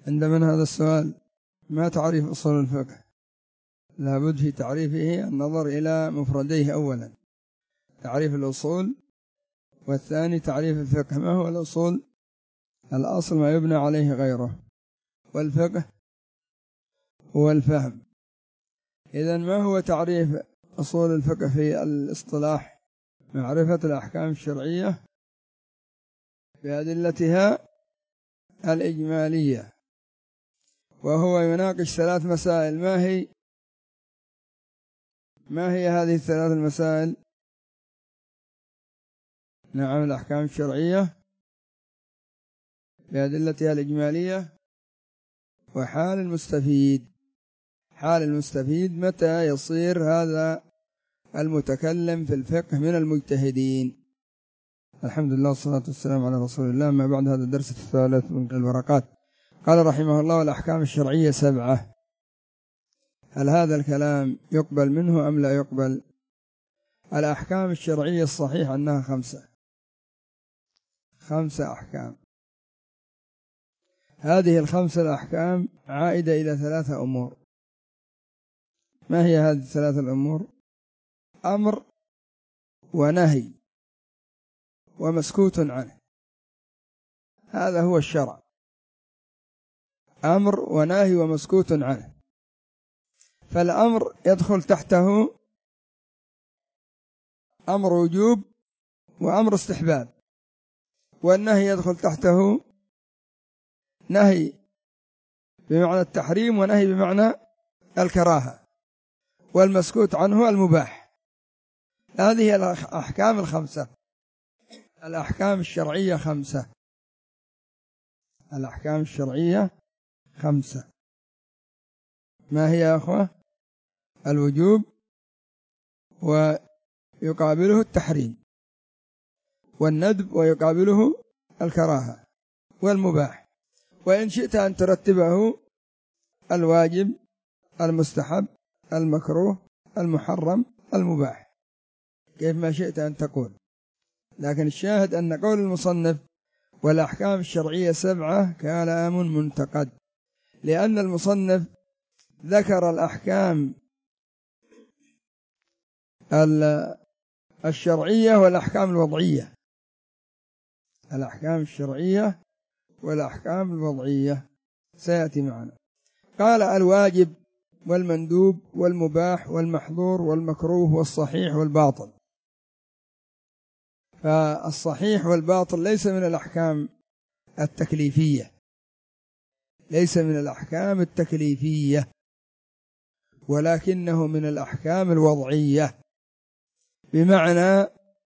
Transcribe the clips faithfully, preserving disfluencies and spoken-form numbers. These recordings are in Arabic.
عند من هذا السؤال؟ ما تعريف أصول الفقه؟ لابد في تعريفه النظر إلى مفرديه أولا، تعريف الأصول، والثاني تعريف الفقه. ما هو الأصول؟ الأصل ما يبنى عليه غيره، والفقه هو الفهم. إذن ما هو تعريف أصول الفقه في الاصطلاح؟ معرفة الأحكام الشرعية بأدلتها الإجمالية، وهو يناقش ثلاث مسائل. ما هي ما هي هذه الثلاث المسائل؟ نعم، الأحكام الشرعية بأدلتها الإجمالية، وحال المستفيد. حال المستفيد متى يصير هذا المتكلم في الفقه من المجتهدين. الحمد لله والصلاة والسلام على رسول الله. ما بعد هذا الدرس الثالث من الورقات. قال رحمه الله: والأحكام الشرعية سبعة. هل هذا الكلام يقبل منه أم لا يقبل؟ الأحكام الشرعية الصحيح أنها خمسة خمسة أحكام. هذه الخمسة الأحكام عائدة إلى ثلاثة أمور. ما هي هذه الثلاثة الأمور؟ أمر ونهي ومسكوت عنه. هذا هو الشرع، أمر ونهي ومسكوت عنه. فالأمر يدخل تحته أمر وجوب وأمر استحباب، والنهي يدخل تحته نهي بمعنى التحريم ونهي بمعنى الكراهة، والمسكوت عنه المباح. هذه الأحكام الخمسة. الأحكام الشرعية خمسة. الأحكام الشرعية خمسة. ما هي يا أخوة؟ الوجوب ويقابله التحريم، والندب ويقابله الكراهة، والمباح. وإن شئت أن ترتبه: الواجب، المستحب، المكروه، المحرم، المباح، كيف ما شئت أن تقول. لكن الشاهد أن قول المصنف والأحكام الشرعية سبعة كلام منتقد، لأن المصنف ذكر الأحكام الشرعية والأحكام الوضعية. الأحكام الشرعية والأحكام الوضعية سيأتي معنا. قال: الواجب والمندوب والمباح والمحظور والمكروه والصحيح والباطل. فالصحيح والباطل ليس من الأحكام التكليفية، ليس من الأحكام التكليفية، ولكنه من الأحكام الوضعية، بمعنى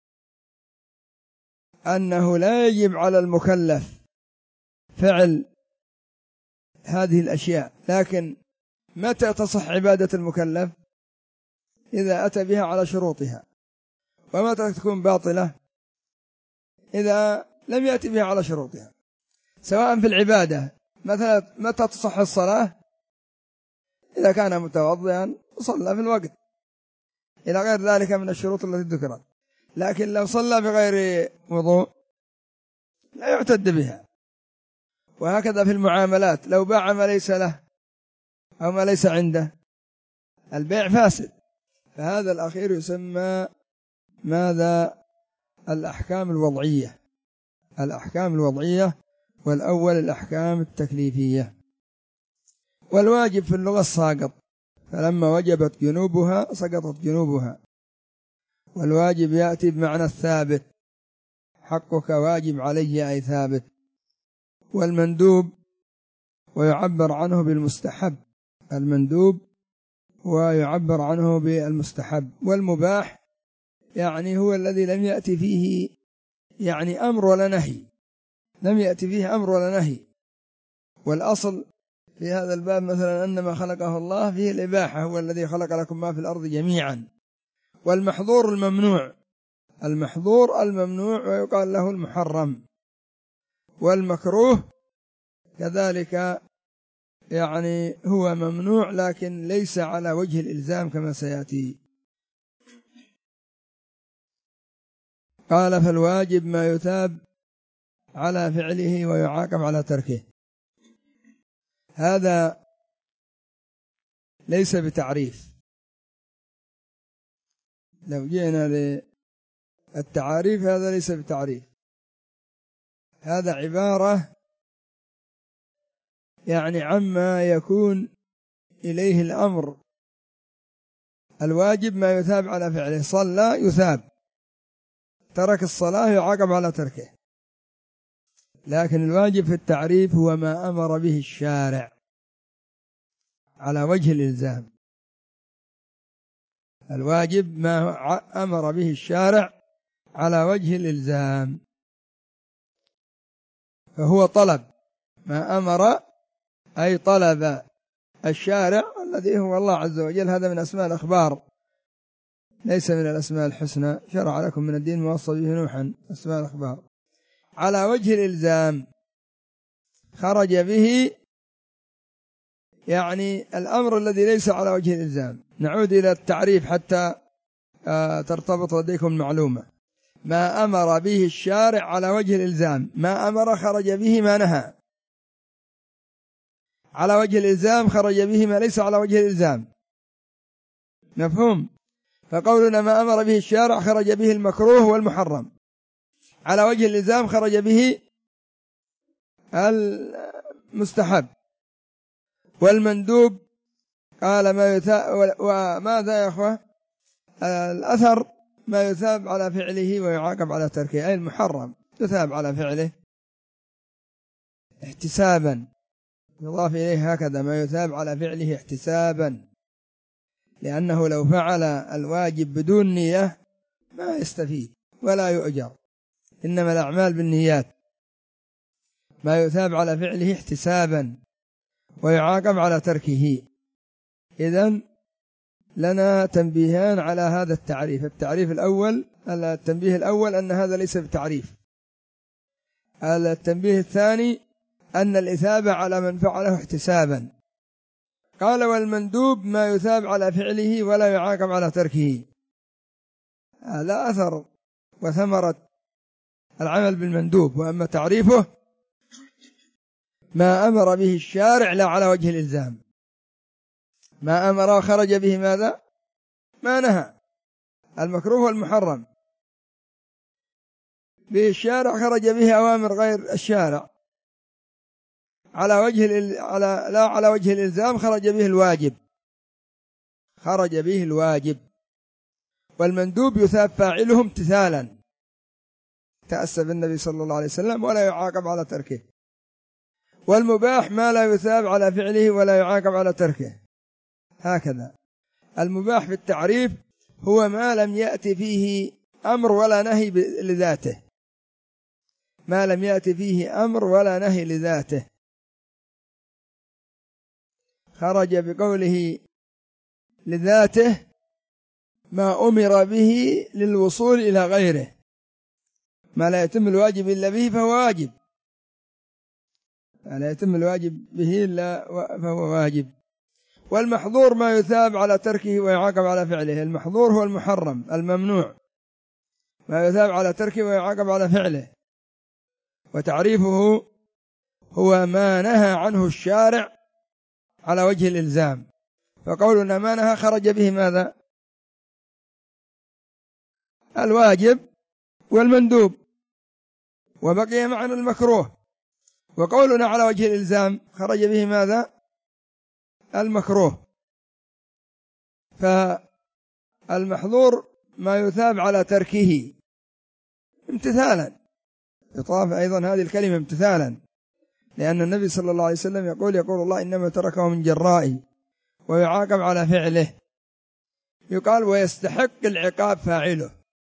أنه لا يجب على المكلف فعل هذه الأشياء. لكن متى تصح عبادة المكلف؟ إذا أتى بها على شروطها. ومتى تكون باطلة؟ إذا لم يأتي بها على شروطها. سواء في العبادة، مثلا متى تصح الصلاة؟ إذا كان متوضئا وصلى في الوقت، إلى غير ذلك من الشروط التي ذكرت. لكن لو صلى بغير وضوء لا يعتد بها. وهكذا في المعاملات، لو باع ما ليس له أو ما ليس عنده البيع فاسد. فهذا الأخير يسمى ماذا؟ الأحكام الوضعية. الأحكام الوضعية. والأول الأحكام التكليفية. والواجب في اللغة الساقط، فلما وجبت جنوبها سقطت جنوبها. والواجب يأتي بمعنى الثابت، حقك واجب علي أي ثابت. والمندوب ويعبر عنه بالمستحب، المندوب ويعبر عنه بالمستحب. والمباح يعني هو الذي لم يأتي فيه يعني أمر ولا نهي، لم يأتي فيه أمر ولا نهي. والأصل في هذا الباب مثلا أن ما خلقه الله فيه الإباحة، هو الذي خلق لكم ما في الأرض جميعا. والمحظور الممنوع، المحظور الممنوع ويقال له المحرم. والمكروه كذلك يعني هو ممنوع لكن ليس على وجه الإلزام كما سيأتي. قال: فالواجب ما يثاب على فعله ويعاقب على تركه. هذا ليس بتعريف. لو جئنا للتعاريف هذا ليس بتعريف، هذا عبارة يعني عما يكون إليه الأمر الواجب ما يثاب على فعله. صلى يثاب، ترك الصلاة يعاقب على تركه. لكن الواجب في التعريف هو ما أمر به الشارع على وجه الإلزام. الواجب ما أمر به الشارع على وجه الإلزام، فهو طلب ما أمر، أي طلب الشارع الذي هو الله عز وجل. هذا من أسماء الأخبار ليس من الأسماء الحسنى. شرع لكم من الدين ما وصى به نوحا، أسماء الأخبار على وجه الإلزام خرج به، يعني الأمر الذي ليس على وجه الإلزام. نعود إلى التعريف حتى ترتبط لديكم المعلومة. ما أمر به الشارع على وجه الإلزام، ما أمر خرج به ما نهى. على وجه الإلزام خرج به ما ليس على وجه الإلزام. مفهوم؟ فقولنا ما أمر به الشارع خرج به المكروه والمحرم. على وجه الإلزام خرج به المستحب والمندوب. قال ما يثاب، وماذا يا أخوة؟ الأثر ما يثاب على فعله ويعاقب على تركه، أي المحرم يثاب على فعله احتسابا، يضاف إليه هكذا ما يثاب على فعله احتسابا، لأنه لو فعل الواجب بدون نية ما يستفيد ولا يؤجر، إنما الأعمال بالنيات. ما يثاب على فعله احتسابا ويعاقب على تركه. إذن لنا تنبيهان على هذا التعريف. التعريف الأول، التنبيه الأول أن هذا ليس بتعريف. التنبيه الثاني أن الإثابة على من فعله احتسابا. قال والمندوب ما يثاب على فعله ولا يعاقب على تركه. هذا أثر وثمرة العمل بالمندوب. وأما تعريفه ما أمر به الشارع لا على وجه الإلزام. ما أمر وخرج به ماذا؟ ما نهى، المكروه والمحرم. به الشارع خرج به أوامر غير الشارع على وجه على لا على وجه الإلزام، خرج به الواجب، خرج به الواجب. والمندوب يثاب فاعله امتثالا، تأسى بالنبي صلى الله عليه وسلم، ولا يعاقب على تركه. والمباح ما لا يثاب على فعله ولا يعاقب على تركه. هكذا المباح في التعريف هو ما لم يأتي فيه أمر ولا نهي لذاته، ما لم يأتي فيه أمر ولا نهي لذاته. خرج بقوله لذاته ما أمر به للوصول إلى غيره، ما لا يتم الواجب إلا به فهو واجب، ما لا يتم الواجب به إلا فهو واجب. والمحظور ما يثاب على تركه ويعاقب على فعله. المحظور هو المحرم الممنوع، ما يثاب على تركه ويعاقب على فعله. وتعريفه هو ما نهى عنه الشارع على وجه الإلزام. فقولنا ما نهى خرج به ماذا؟ الواجب والمندوب، وبقي معنا المكروه. وقولنا على وجه الإلزام خرج به ماذا؟ المكروه. فالمحظور ما يثاب على تركه امتثالا. يطاف أيضا هذه الكلمة امتثالا، لأن النبي صلى الله عليه وسلم يقول يقول الله إنما تركه من جرائي، ويعاقب على فعله. يقال ويستحق العقاب فاعله،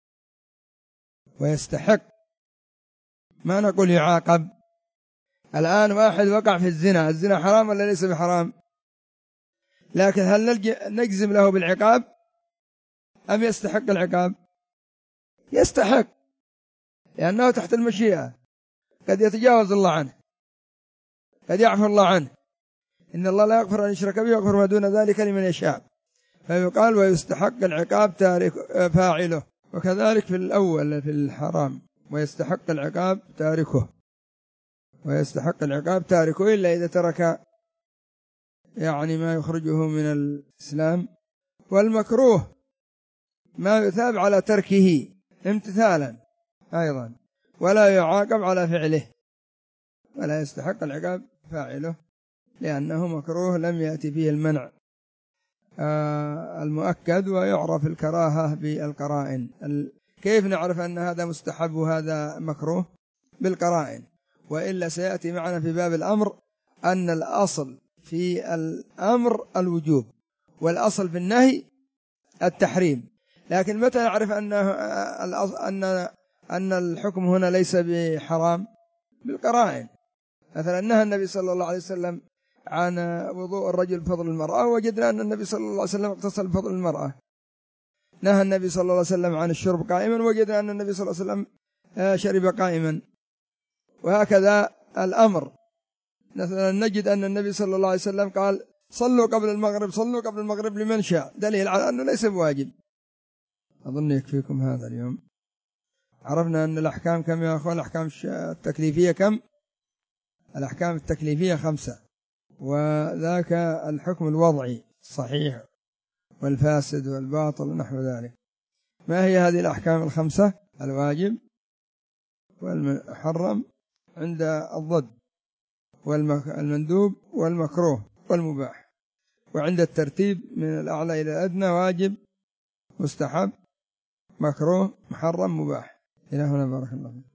ويستحق، ما نقول يعاقب. الآن واحد وقع في الزنا، الزنا حرام ولا ليس بحرام؟ لكن هل نجزم له بالعقاب أم يستحق العقاب؟ يستحق، لأنه تحت المشيئة، قد يتجاوز الله عنه، قد يعفو الله عنه. إن الله لا يغفر أن يشرك به ويغفر ما دون ذلك لمن يشاء. فيقال ويستحق العقاب تارك فاعله. وكذلك في الأول في الحرام ويستحق العقاب تاركه، ويستحق العقاب تاركه إلا إذا ترك يعني ما يخرجه من الإسلام. والمكروه ما يثاب على تركه امتثالا أيضا، ولا يعاقب على فعله، ولا يستحق العقاب فاعله، لأنه مكروه لم يأتي فيه المنع المؤكد، ويعرف الكراهة بالقرائن. كيف نعرف أن هذا مستحب وهذا مكروه؟ بالقرائن، وإلا سيأتي معنا في باب الأمر أن الأصل في الأمر الوجوب، والأصل في النهي التحريم. لكن متى نعرف أنه أن أن الحكم هنا ليس بحرام؟ بالقرائن. مثلا نهى النبي صلى الله عليه وسلم عن وضوء الرجل بفضل المرأة، وجدنا أن النبي صلى الله عليه وسلم اغتسل بفضل المرأة. نهى النبي صلى الله عليه وسلم عن الشرب قائما، وجدنا أن النبي صلى الله عليه وسلم شرب قائما. وهكذا الأمر، مثلا نجد أن النبي صلى الله عليه وسلم قال صلوا قبل المغرب، صلوا قبل المغرب لمن شاء، دليل على أنه ليس بواجب. أظن يكفيكم هذا اليوم. عرفنا أن الأحكام كم يا أخوان؟ الأحكام التكليفية كم؟ الأحكام التكليفية خمسة، وذاك الحكم الوضعي الصحيح والفاسد والباطل ونحو ذلك. ما هي هذه الأحكام الخمسة؟ الواجب والمحرم عند الضد، والمندوب والمكروه والمباح. وعند الترتيب من الأعلى إلى الأدنى: واجب، مستحب، مكروه، محرم، مباح. إلى هنا بارك الله.